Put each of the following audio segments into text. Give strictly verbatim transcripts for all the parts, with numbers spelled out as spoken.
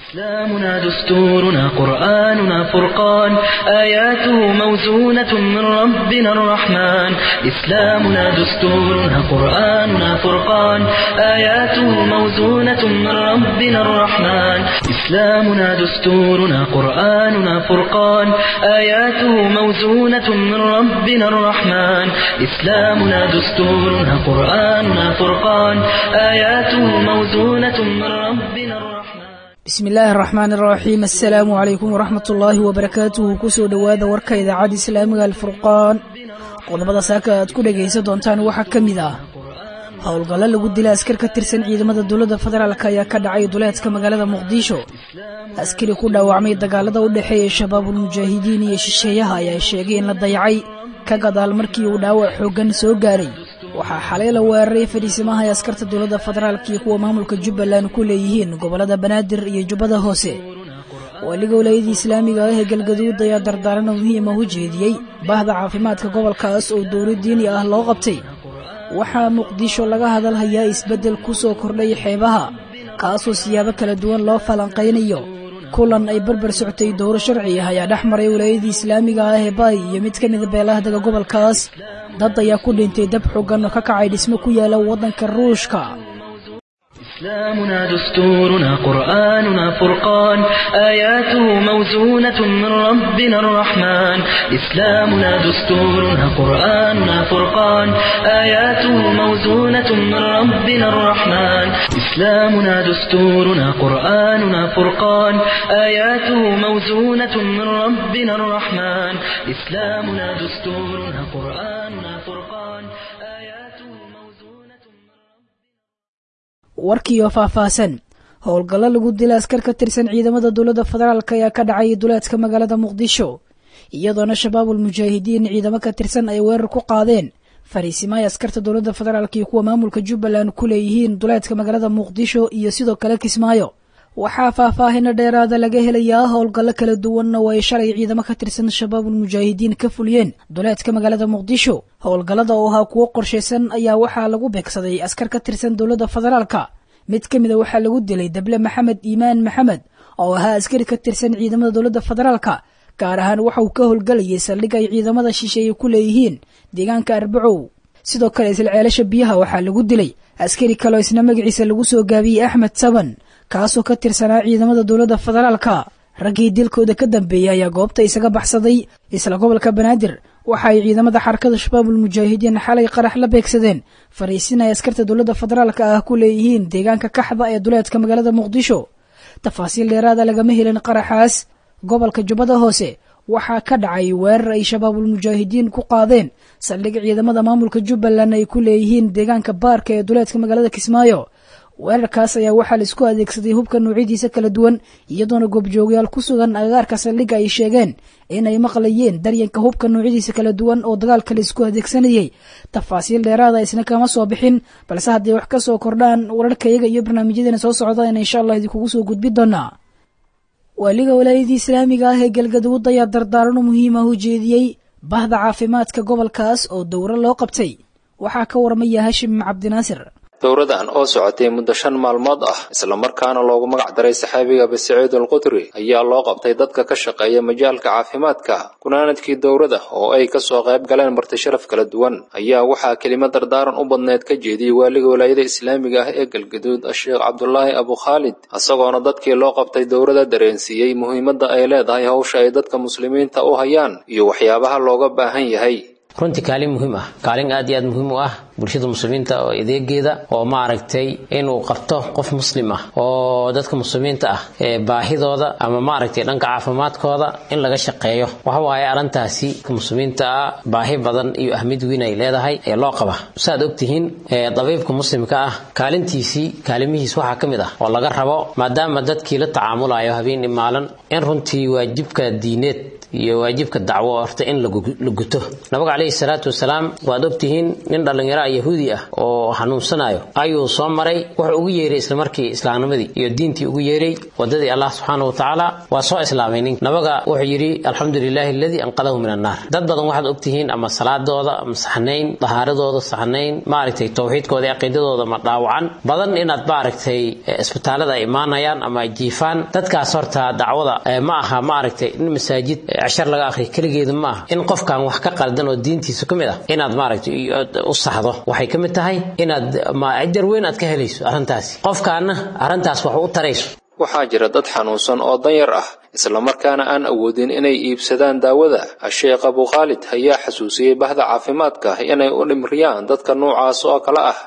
إسلامنا دستورنا قرآننا فرقان آياته موزونة من ربنا الرحمن إسلامنا دستورنا قرآننا فرقان آياته موزونة من ربنا الرحمن إسلامنا دستورنا قرآننا فرقان آياته موزونة من ربنا الرحمن إسلامنا دستورنا قرآننا فرقان آياته موزونة من ربنا الرحمن بسم الله الرحمن الرحيم السلام عليكم ورحمة الله وبركاته كسو دوادا وركا إذاعة إسلامي الفرقان qodobada saaka aad ku dhageysan doontaan waxa kamid ah howlgalla lagu dilay askar ka tirsan ciidamada dawladda federaalka ayaa ka dhacay duleedka magaalada Muqdisho askari ku dhaawacmay dagaalada u dhaxeeyay shabaabul mujaahidiin iyo shisheeyaha ayaa sheegay in la dayacay ka gadaal markii uu dhaawac xoogan soo gaaray waxa xalay la weeraray fariisimaha askarta dawladda federaalka iyo kuwa maamulka Jubbaland ku leeyihiin gobolada Banaadir iyo Jubbada Hoose waliga wilaayada islaamiga ah ee galgaduud ayaa dardaaran muhiim ah u jeediyay bahda caafimaadka gobolkaas oo dowlad diini ah loo qabtay waxa Muqdisho laga hadalhayaa isbedel ku soo kordhay xeebaha kaasoo siyaabo kala duwan loo falanqeynayo kulan ay barbar socotay dowr sharci ah ayaa dhaxmaray wilaayada islaamiga ah ee Bay iyo mid ka mid ah beelaha gobolkaas dad ayaa ku dhintay dab xooggan oo ka kacay dhismo ku yaala wadanka Ruushka إسلامنا دستورنا قرآننا فرقان آياته موزونة من ربنا الرحمن إسلامنا دستورنا قرآننا فرقان آياته موزونة من ربنا الرحمن إسلامنا دستورنا قرآننا فرقان آياته موزونة من ربنا الرحمن إسلامنا دستورنا قرآننا فرقان آياته warkii oo faahfaahsan howlgalla lagu dilay askar ka tirsan ciidamada dawladda federaalka ayaa ka dhacay duleedka magaalada Muqdisho iyadoona shabaabul mujaahidiin ciidamo ka tirsan ay weerar ku qaadeen fariisimaha askarta dawladda federaalka iyo kuwa maamulka Jubbaland ku leeyihiin duleedka magaalada Muqdisho iyo sidoo kale Kismaayo waxaa faahfaahin dheeraad ah laga helayaa howlgalla kala duwan oo ay shalay ciidamo ka tirsan shabaabul mujaahidiin ka fuliyeen duleedka magaalada Muqdisho howlgallada oo ahaa kuwo qorsheysan ayaa waxaa lagu beegsaday askar ka tirsan dawladda federaalka mid kamid ah waxa lagu dilay Dable Maxamed Iimaan Maxamed oo ahaa askari ka tirsan ciidamada dawladda federaalka gaar ahaan waxa uu ka howlgalayay saldhig ay ciidamada shisheeye ku leeyihiin deegaanka Arbacow sidoo kale isla ceelasha biyaha waxa lagu dilay askari kale oo isna magaciisa lagu soo gaabiyay Axmed Saban kaasoo ka tirsanaa ciidamada dawladda federaalka ragii dilkooda ka dambeeyay ayaa goobta isaga baxsaday isla gobolka Banaadir waxa ay ciidamada xarakada shabaabul mujaahidiin xalay qarax la beegsadeen fariisinay askarta dawladda federaalka ah ku leeyihiin deegaanka Kaxda ee duleedka magaalada Muqdisho tafaasiil dheeraad ah lagama helin qaraxaas gobolka Jubbada Hoose waxa ka dhacay weerar ay shabaabul mujaahidiin ku qaadeen saldhig ciidamada maamulka Jubbaland ay ku leeyihiin deegaanka Baarka ee duleedka magaalada Kismaayo weerarkaas ayaa waxaa la isku adeegsaday hubka noocyadiisa kala duwan iyadoona goobjoogayaal ku sugan agagaarka saldhigga ay sheegeen inay maqlayeen daryanka hubka noocyadiisa kala duwan oo dagaalka la isku adeegsanayay tafaasiil dheeraada isna kama soo bixin balse haddii wax ka soo kordhaan wararkayaga iyo barnaamijyadeena soo socdaan insha Allah idinkugu soo gudbi doonaa waliga wilaayada islaamiga ah ee galgaduud ayaa dardaaran muhiim ah u jeediyay bahda caafimaadka gobolkaas oo dowro loo qabtay waxaa ka warmaya Hashim Cabdinaasir dowradan oo socotay muddo shan maalmood ah isla markaana loogu magac daray saxaabiga Abi Saciid al-Khudri ayaa loo qabtay dadka ka shaqeeya majaalka caafimaadka kunaanadkii dowrada oo ay ka soo qayb galeen marti sharaf kala duwan ayaa waxaa kelimo dardaaran u badneed ka jeediyay waaliga wilaayada islaamiga ah ee Galgaduud Sheekh Cabdullaahi Abu Khalid asagoona dadkii loo qabtay dowrada dareensiiyay muhiimadda ay leedahay hawsha ay dadka muslimiinta u hayaan iyo waxyaabaha looga baahan yahay runtii kaalin muhiim ah kaalin aad iyo aad muhiim u ah bulshada muslimiinta oo adeegeeda oo ma aragtay inuu qabto qof muslim ah oo dadka muslimiinta ah ee baahidooda ama ma aragtay dhanka caafimaadkooda in laga shaqeeyo waxa waaye arintaasi muslimiinta baahi badan iyo ahmid weyn ay leedahay ee loo qaba saad ogtihiin ee dabiibka muslimka ah kaalintiisi kaalimihiis waxa kamid ah oo laga rabo maadaama dadkii la tacaamulayo habeen maalin in runtii waajibka diineed iyo waajibka dacwo horta in la guto nabiga kaleey salaatu wasalaam waad ogtihiin nin dhalinyaro yahuudi ah oo xanuunsanayo ayuu soo maray wuxuu ugu yeeray isla markii islaamnimadii iyo diintii ugu yeeray wadadii Allah subhanahu wa ta'ala waa soo islaamay nin nabiga wuxuu yiri alxamdulillahi alladhi anqadahu min an-nar dad badan waxaad ogtihiin ama salaadooda ama saxnayn tahaaradooda saxnayn maaragtay tawxiidkooda aqeedadooda ma dhaawacan badan inaad maaragtay isbitaalada ay imaanayaan ama jiifaan dadkaas horta dacwada ma aha maaragtay in masaajid cashar laga akhriyo kaligeed ma aha in qofkan wax ka qaldan oo diintiisa kamid ah inaad maaragtay u saxdo waxay kamid tahay inaad ma ajir weyn aad ka helayso arintaas qofkaana arintaas wax u tarayso waxaa jira dad xanuunsan oo danyar ah isla markaana aan awoodin inay iibsadaan daawada Sheekh Abu Khalid ayaa xasuusiyay bahda caafimaadka inay u dhimriyaan dadka noocaas oo kala ah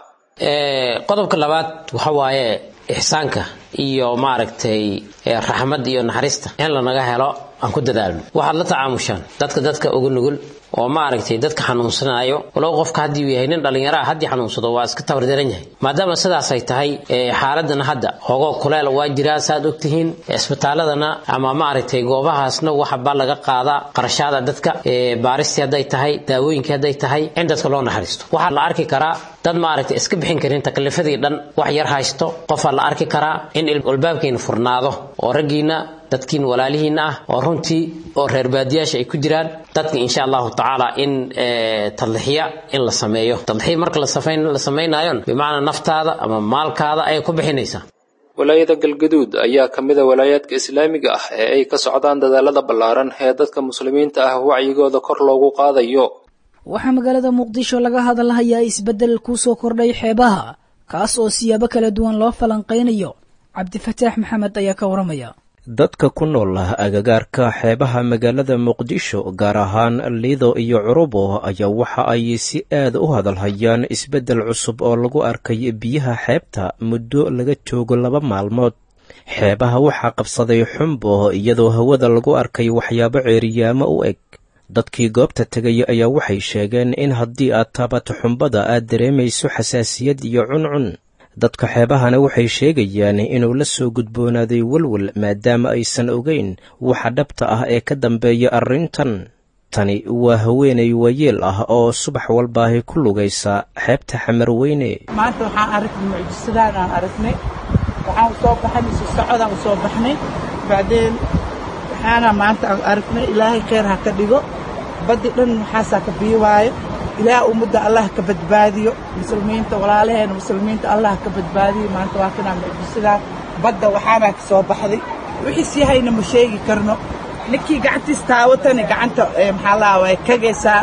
ee qodobka labaad waxa waaye ihsaanka iyo maaragtay raxmad iyo naxariista in la naga helo aan ku dadaalno waxa la tacaamushan dadka dadka ugu nugul oo maaragtay dadka xanuunsanayo walow qofka hadii uu yahay nin dhalinyaro ah hadii xanuunsado waa iska tabardaran yahay maadaama sidaas ay tahay xaaladana hadda hogo kuleel waa jiraa saad ogtihiin isbitaaladana ama maaragtay goobahaasna waxa baa laga qaada qarashada dadka baaristii haday tahay daawooyinka haday tahay in dadka loo naxariisto waxa la arki karaa dad maaragtay iska bixin karin taklifadii dhan wax yar haysto qof la arki karaa in albaabkeen furnaado oo ragiina dadkiin walaalihiina ah oo runtii oo reer baadiyaasha ay ku jiraan dadka insha Allah ta'ala in tadhiya in la sameeyo tadhiya marka la sameeyo la sameeynaayo bimaana naftaada ama maalkaada ay ku bixinaysaa walaayada galgaduud ayaa kamida walaayadka islaamiga ah ee ay ka socdaan dadaalada ballaaran ee dadka muslimiinta ah wacyigooda kor loogu qaadayo waxaa magaalada muqdisho laga hadlayaa isbedel ku soo kordhay xeebaha kaas oo siyaabo kala duwan loo falanqeynayo cabdifataax maxamed ayaa ka waramaya dadka ku nool agagaarka xeebaha magaalada muqdisho gaar ahaan liido iyo curubo ayaa waxa ay si aad u hadalhayaan isbedel cusub oo lagu arkay biyaha xeebta muddo laga joogo laba maalmood xeebaha waxaa qabsaday xumbo iyadoo hawada lagu arkay waxyaabo ceeriyaamo u eg dadkii goobta tagay ayaa waxay sheegeen in haddii aad taabato xumbada aad dareemayso xasaasiyad iyo cuncun dadka xeebahana waxay sheegayaan inuu la soo gudboonaaday walwal maadaama aysan ogeyn waxa dhabta ah ee ka dambeeya arrintan tani waa haweenay waayeel ah oo subax walbaahi ku lugaysa xeebta Xamarweyne maanta waxaan aragnay mucjisadaan aan aragnay waxaan soo baxnay socodaan soo baxnay baadeen waxaana maanta aragnay ilaahay khayr ha ka dhigo badi dhan waxaa ka biiwaayo ilaa umada Allah ka badbaadiyo muslimiinta walaalaheena muslimiinta Allah ka badbaadiyo maanta waa kana mucjisada badda waxaana ka soo baxday wixii si hayna ma sheegi karno ninkii gacantiis taawatana gacanta maxaa la way kageysaa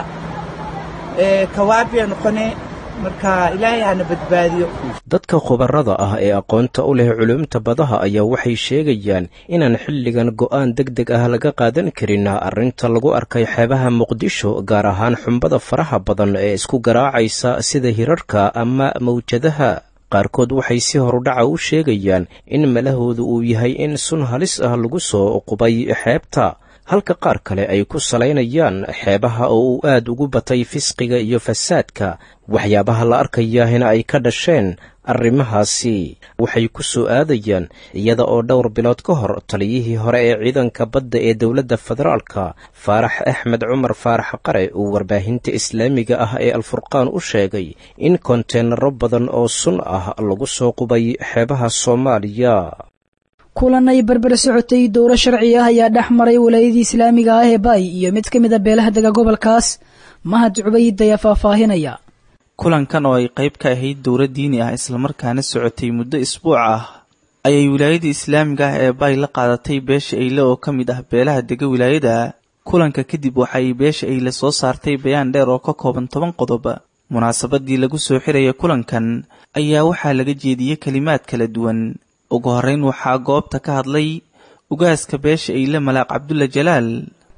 ee kawaabiya noqonay marka ilaahay hana badbaadiyo dadka khubarada ah ee aqoonta u leh culuumta badaha ayaa waxay sheegayaan inaan xilligan go'aan degdeg ah laga qaadan karin arrinta lagu arkay xeebaha muqdisho gaar ahaan xumbada faraha badan ee isku garaacaysa sida hirarka ama mawjadaha qaarkood waxay si horudhaca u sheegayaan in malahoodu uu yahay in sun halis ah lagu soo qubay xeebta halka qaar kale ay ku salaynayaan xeebaha oo uu aad ugu batay fisqiga iyo fasaadka waxyaabaha la arkayahina ay ka dhasheen arrimahaasi waxay ku soo aadayaan iyada oo dhowr bilood ka hor taliyihii hore ee ciidanka badda ee dowladda federaalka Faarax Axmed Cumar Faarax Qare uu warbaahinta islaamiga ah ee Al-Furqaan u sheegay in konteenaro badan oo sun ah lagu soo qubay xeebaha Soomaaliya kulan ay barbar socotay dowra sharci ah ayaa dhaxmaray walaayadii islaamiga ah ee Bay iyo mid kamid ah beelaha daga gobolkaas Mahad Cubayd ayaa faahfaahinaya kulankan oo ay qayb ka ahayd dowra diini ah isla markaana socotay muddo isbuuc ah ayay wilaayadii islaamiga ah ee Bay la qaadatay beesha Eyle oo kamid ah beelaha daga wilaayada kulanka kadib waxay beesha Eyle soo saartay bayaan dheer oo ka kooban toban qodob munaasabadii lagu soo xirayay kulankan ayaa waxaa laga jeediyay kalimaad kala duwan ugu horeyn waxaa goobta ka hadlay ugaaska beesha Eyle Malaaq Cabdulla Jalaal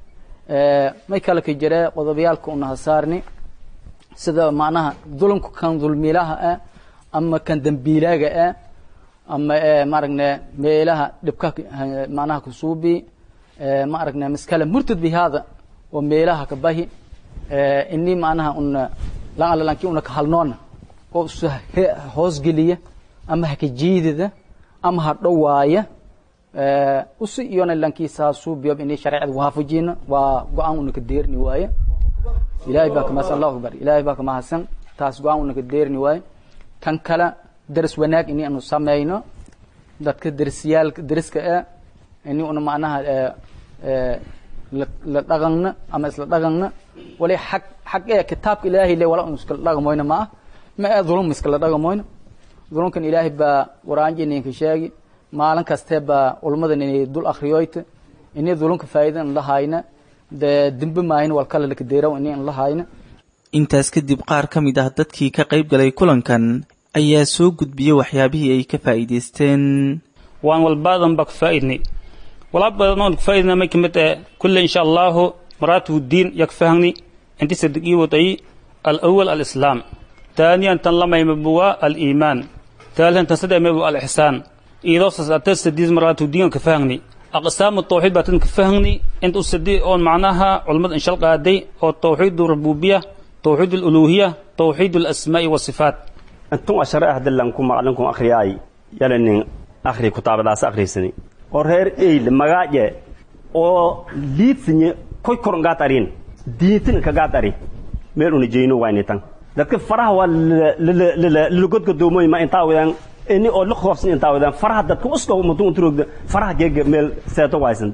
ee may kala ka jira qodobayaalka una hasaarni sida macnaha dulunku kan dulmiilaha ah ama kan dambiilaaga ah ama ee maaragna meelaha dibka macnaha ku suubi ee maaragna miskala murtad bi hada oo meelaha ka bahi ee inni macnaha una la alalanki una ka halnoona oo hoos geliya ama ka jiidida ama ha dhawaaya usi iyona lankiisa suubiyo in sharciga waafajina waa go'aan uu ka deerni waaye ilaahay baa kama sallahu akbar ilaahay baa kama hasan taas go'aan uu ka deerni waaye kan kala daris wanaag in aanu sameeyno dadka darisyaal dariska ah in uu macnaha ee la dhaqanna ama isla dhaqanna wali xaq xaq ee kitaabka ilaahay le wala iska dhaqmoyna ma ma adulum iska dhaqmoyna dulumkan ilaahay baa waraanjineen ka sheegi maalin kasta baa ulmada inay dul akhriyoyta inay dulunka faa'iido la hayna de dimbe maahin wal kala ka deerow inay la hayna intaas kadib qaar ka mid ah dadkii ka qayb galay kulankan ayaa soo gudbiyay waxyaabihii ay ka faa'iideysteen waan walbaadan bak faa'iidnay walbaadan faa'iidna ma kamid ah kullu insha Allah maratu diin yakfahni inta sadqi wadai al-awwal al-islam ثانيا تنلم يمبوا الإيمان ثالثا تصدق يمبوا الإحسان إذا صدقت سديز مرات الدين كفهني أقسام التوحيد باتن كفهني أنت أصدق أون معناها علماء إن شاء الله قادي أو توحيد الربوبية توحيد الألوهية توحيد الأسماء والصفات أنتم أشرع أحد لكم معلمكم أخرياي يلني أخري كتاب داس أخري سني أرهر إيه المجاجة أو ليتني كوي كورنغاتارين ديتن كغاتاري ميروني جينو وينتان dadka faraha waa la godka doomay ma inta wadaan in oo la qoofsan inta wadaan faraha dadka uska mudan turugda faraha geega meel seeto waysanta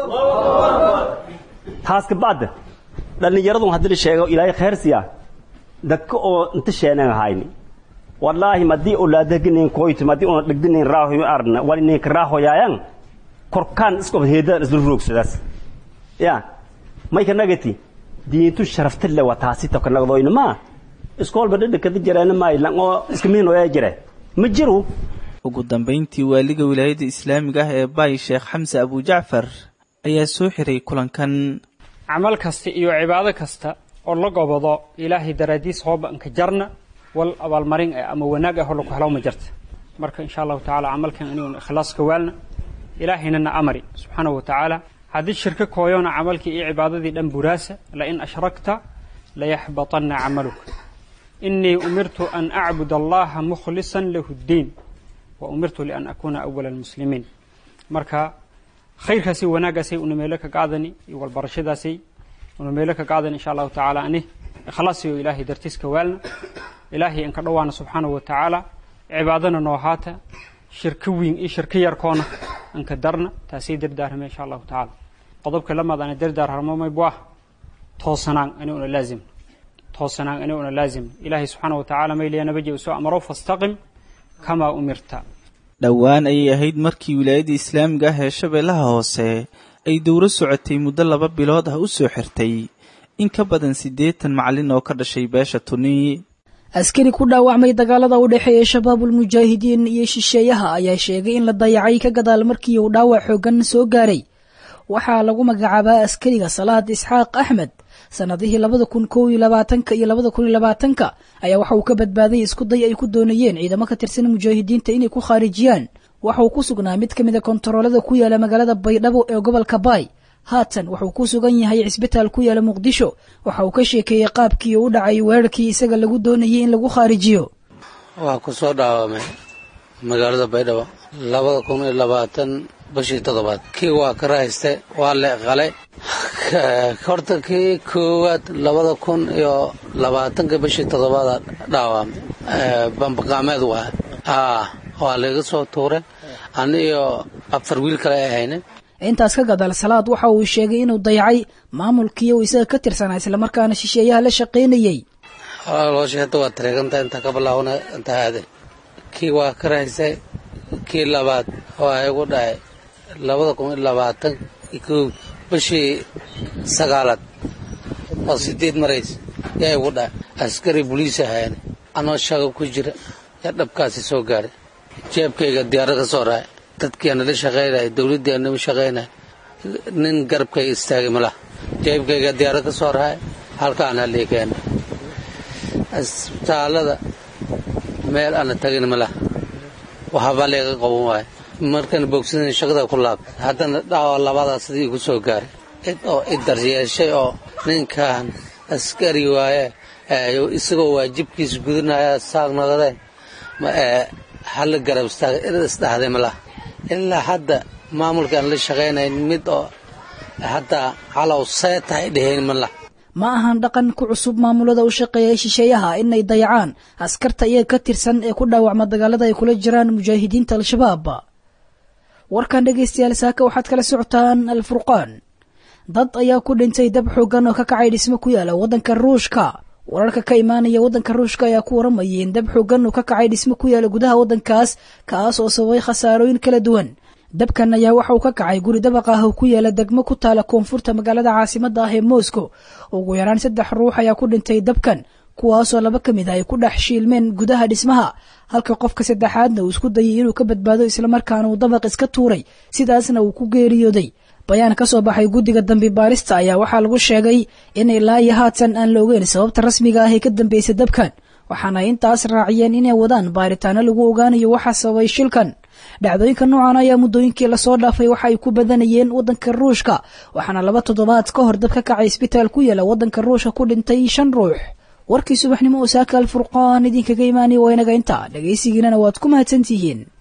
taas ka baad dhalinyaradu hadii la sheego ilaahay khair siya dadka oo inta sheenan hayni wallahi madii olaadagin kooyt madii oo dhigdin raaho arna walin ka raaho yaayan korkaan iska heeda isla roogsadaas ya may ka nagati diintu sharafta la wataasi to ka nagdooyna ma iskool badada ka jiraan ma ilaan oo iskamiin oo jira ma jiro ugu dambeyntii waaliga wilaayada islaamiga ah ee Bay Sheekh Xamse Abu Jaafar ayaa soo xiray kulankan amal kasta iyo cibaado kasta oo la gobado ilaahay daraadiis hoob an ka jarna wal abal marin ama wanaag ah oo lagu helo ma jirta marka insha Allah taala amalkan inuu ikhlaas ka waalna ilaahina amri subhanahu wa taala hadii shirka kooyona amalkii iyo cibaadadii dhan buraasa la in ashrakta la yahbatanna amaluka إني أمرت أن أعبد الله مخلصا له الدين وأمرت لأن أكون أول المسلمين مركا خير كسي وناقة سي ونميلك قاعدني والبرشدة سي ونميلك قاعدني إن شاء الله تعالى أني خلاص يو إلهي درتيس كوالنا إلهي إنك روانا سبحانه وتعالى عبادنا نوهاتا شركوين إي شركي يركونا إنك درنا تاسي در دارهم إن شاء الله تعالى قضبك لما دانا در دار هرموما يبواه توصنان أني أنا لازم توصنا أنا أنا لازم إلهي سبحانه وتعالى ما إلي نبجي وسوء أمره فاستقم كما أمرت dhowaan ayay ahayd markii wilaayada islaamiga ah ee Shabeellaha Hoose ay dowro socotay muddo laba bilood ah u soo xirtay in ka badan siddeetan macallin oo ka dhashay beesha Tuni askari ku dhaawacmay dagaalada u dhaxeeya shabaabul mujaahidiin iyo shisheeyaha ayaa sheegay in la dayacay ka gadaal markii uu dhaawac xooggan soo gaaray waxaa lagu magacaabaa askariga Salaad Isxaaq Ahmed sanadihii labada kun kow iyo labaatanka iyo labada kun iyo labaatanka ayaa waxa uu ka badbaaday isku day ay ku doonayeen ciidamo ka tirsan mujaahidiinta inay ku khaarijiyaan waxa uu ku sugnaa mid kamid ah kontaroolada ku yaala magaalada Baydhabo ee gobolka Bay haatan waxa uu ku sugan yahay isbitaal ku yaala Muqdisho waxa uu ka sheekeeyay qaabkii uu dhacay weerarkii isaga lagu doonayay in lagu khaarijiyo waa ku soo dhaawamay magaalada Baydhabo labada kun iyo labaatan bishii toddobaad kii waa ka raystay waa la qalay horta kii koowaad labada kun iyo labaatanka bishii toddobaad dhaawamay bambaqaameed waa ah waa laga soo tuuray aniyo afar wiil kale ahayna intaas ka gadaal Salaad waxa uu sheegay inuu dayacay maamulkii uu isaga ka tirsanaa isla markaana shisheeyaha la shaqeynayay loo sheegay waa tareeganta inta ka bilaawna inta hada kii waa ka raystay kii labaad waa igu dhacay labada kun iyo labaatan iyo bishii sagaalaad oo sideed marays yaa igu dhacay askari booliis ahayn anoo shaqo ku jira yaa dhabkaasi soo gaaray jeebkayga diyaarad ka soo raacay dadkii aan la shaqeynay dawladda aan la shaqeynay nin garabkayga istaagay malaha jeebkayga diyaarad ka soo raacay halkaan la leeyahay asbitaalada meel aan tagin malaha waxa baa leega qaban waay markan bogsiin shaqada ku laab haddana dhaawa labadaas sidii ku soo gaaray id oo idaryeeshay oo ninkan askari waaye ayo isagoo waajibkiisa gudunaya saagnadeen ma hal garab istaag isdhaxday malaha ilaa hadda maamulkaan la shaqaynayn mid oo hataa calow seeta ay dheheen ma lah ma ahan dhaqan ku cusub maamulada u shaqeeya shisheeyaha inay dayacaan askarta iyaga ka tirsan ee ku dhaawacma dagaalada ay kula jiraan mujaahidiinta al-shabaab warkan dhegeystayaal saaka waxaad kala socotaan al-furqaan dad ayaa ku dhintay dab xoogan oo ka kacay dhismo ku yaala waddanka ruushka wararka ka imaanaya waddanka ruushka ayaa ku waramayay in dab xoogan oo ka kacay dhismo ku yaala gudaha waddankaas kaas oo sababay khasaarooyin kala duwan dabkan ayaa waxa uu ka kacay guri dabaq ah oo ku yaala degmo ku taala koonfurta magaalada caasimadda ah ee Moscow ugu yaraan saddex ruux ayaa ku dhintay dabkan kuwaasoo laba ka mid ah ay ku dhex shiilmeen gudaha dhismaha halka qofka saddexaadna uu isku dayay inuu ka badbaado isla markaana uu dabaq iska tuuray sidaasna uu ku geeriyooday bayaan ka soo baxay guddiga dambi baarista ayaa waxaa lagu sheegay in ilaa iyo haatan aan la ogeyn sababta rasmiga ah ee ka dambeysay dabkan waxaana intaas raaciyeen inay wadaan baaritaano lagu ogaanayo waxa sababay shilkan dhacdooyinka noocan ayaa muddooyinkii lasoo dhaafay waxa ay ku badanayeen waddanka ruushka waxaana laba toddobaad ka hor dab ka kacay isbitaal ku yaala waddanka ruushka ku dhintay shan ruux warkii subaxnimo oo saaka al-furqaan idinkaga imaanaya waa inaga intaa dhegaysigiinana waad ku mahadsantihiin